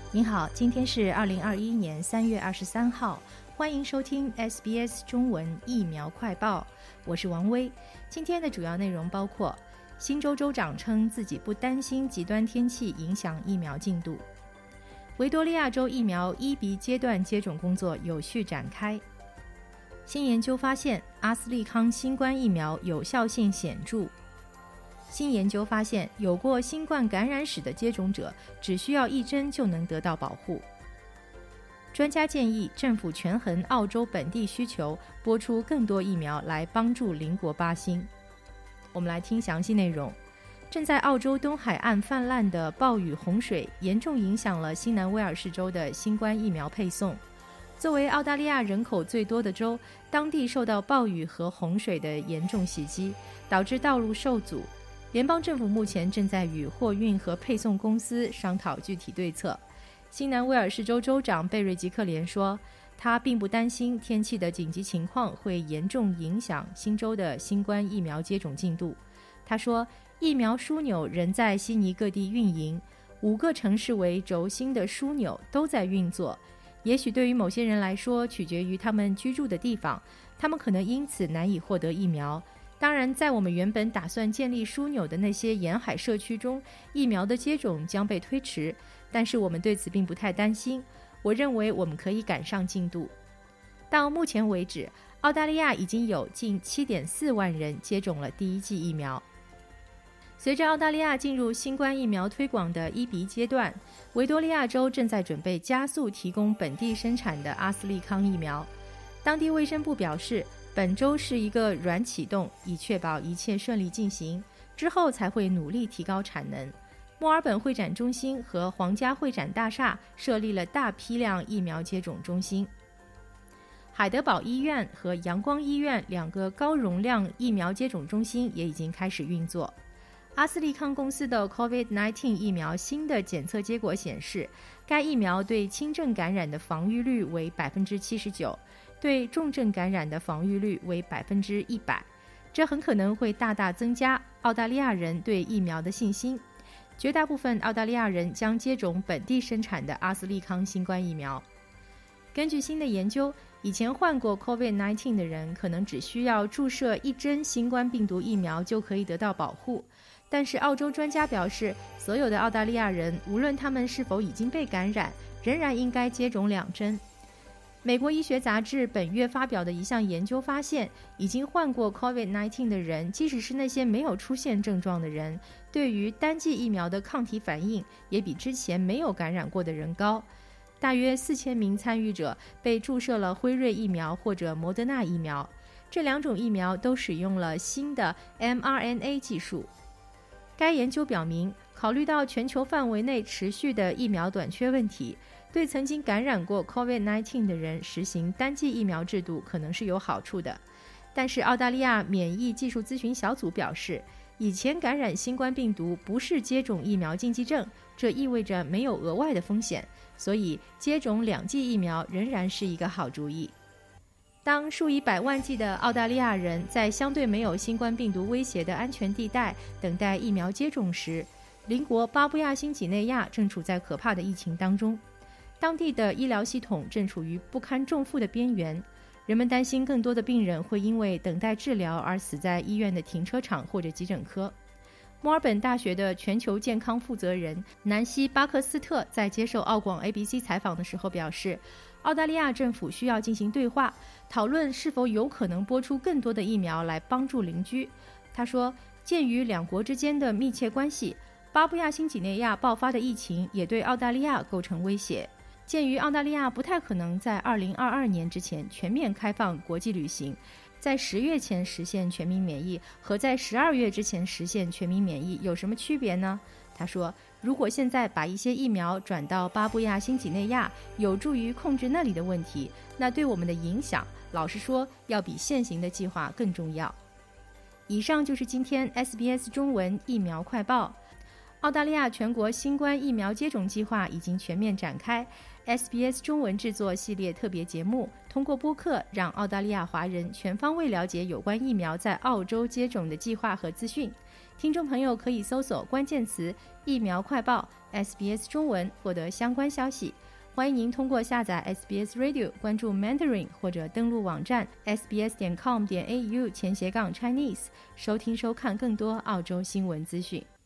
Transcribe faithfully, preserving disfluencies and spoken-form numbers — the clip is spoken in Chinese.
您好，今天是二零二一年三月二十三号，欢迎收听 S B S 中文疫苗快报，我是王薇。今天的主要内容包括：新州州长称自己不担心极端天气影响疫苗进度；维多利亚州疫苗一 B 阶段接种工作有序展开；新研究发现阿斯利康新冠疫苗有效性显著；新研究发现，有过新冠感染史的接种者只需要一针就能得到保护。专家建议政府权衡澳洲本地需求，拨出更多疫苗来帮助邻国巴新。我们来听详细内容。正在澳洲东海岸泛滥的暴雨洪水严重影响了新南威尔士州的新冠疫苗配送。作为澳大利亚人口最多的州，当地受到暴雨和洪水的严重袭击，导致道路受阻。联邦政府目前正在与货运和配送公司商讨具体对策。新南威尔士州州长贝瑞吉克连说，他并不担心天气的紧急情况会严重影响新州的新冠疫苗接种进度。他说，疫苗枢纽仍在悉尼各地运营，五个城市为轴心的枢纽都在运作。也许对于某些人来说，取决于他们居住的地方，他们可能因此难以获得疫苗。当然，在我们原本打算建立枢纽的那些沿海社区中，疫苗的接种将被推迟，但是我们对此并不太担心。我认为我们可以赶上进度。到目前为止，澳大利亚已经有近 七点四万人接种了第一剂疫苗。随着澳大利亚进入新冠疫苗推广的一 B 阶段，维多利亚州正在准备加速提供本地生产的阿斯利康疫苗。当地卫生部表示，本周是一个软启动，以确保一切顺利进行，之后才会努力提高产能。墨尔本会展中心和皇家会展大厦设立了大批量疫苗接种中心。海德堡医院和阳光医院两个高容量疫苗接种中心也已经开始运作。阿斯利康公司的 COVID 十九 疫苗新的检测结果显示，该疫苗对轻症感染的防御率为 百分之七十九， 对重症感染的防御率为 百分之百， 这很可能会大大增加澳大利亚人对疫苗的信心。绝大部分澳大利亚人将接种本地生产的阿斯利康新冠疫苗。根据新的研究，以前患过 COVID 十九 的人可能只需要注射一针新冠病毒疫苗就可以得到保护，但是澳洲专家表示，所有的澳大利亚人，无论他们是否已经被感染，仍然应该接种两针。美国医学杂志本月发表的一项研究发现，已经患过 COVID 十九 的人，即使是那些没有出现症状的人，对于单剂疫苗的抗体反应也比之前没有感染过的人高。大约四千名参与者被注射了辉瑞疫苗或者摩德纳疫苗，这两种疫苗都使用了新的 M R N A 技术。该研究表明，考虑到全球范围内持续的疫苗短缺问题，对曾经感染过 COVID 十九 的人实行单剂疫苗制度可能是有好处的。但是澳大利亚免疫技术咨询小组表示，以前感染新冠病毒不是接种疫苗禁忌症，这意味着没有额外的风险，所以接种两剂疫苗仍然是一个好主意。当数以百万计的澳大利亚人在相对没有新冠病毒威胁的安全地带等待疫苗接种时，邻国巴布亚新几内亚正处在可怕的疫情当中。当地的医疗系统正处于不堪重负的边缘，人们担心更多的病人会因为等待治疗而死在医院的停车场或者急诊科。墨尔本大学的全球健康负责人南希·巴克斯特在接受澳广 A B C 采访的时候表示，澳大利亚政府需要进行对话，讨论是否有可能拨出更多的疫苗来帮助邻居。他说，鉴于两国之间的密切关系，巴布亚新几内亚爆发的疫情也对澳大利亚构成威胁。鉴于澳大利亚不太可能在二零二二年之前全面开放国际旅行，在十月前实现全民免疫和在十二月之前实现全民免疫有什么区别呢？他说，如果现在把一些疫苗转到巴布亚新几内亚，有助于控制那里的问题，那对我们的影响，老实说，要比现行的计划更重要。以上就是今天 S B S 中文疫苗快报。澳大利亚全国新冠疫苗接种计划已经全面展开。 S B S 中文制作系列特别节目，通过播客让澳大利亚华人全方位了解有关疫苗在澳洲接种的计划和资讯。听众朋友可以搜索关键词疫苗快报 S B S 中文获得相关消息。欢迎您通过下载 S B S Radio 关注 Mandarin 或者登录网站 s b s 点 com 点 a u 前斜杠 Chinese 收听收看更多澳洲新闻资讯。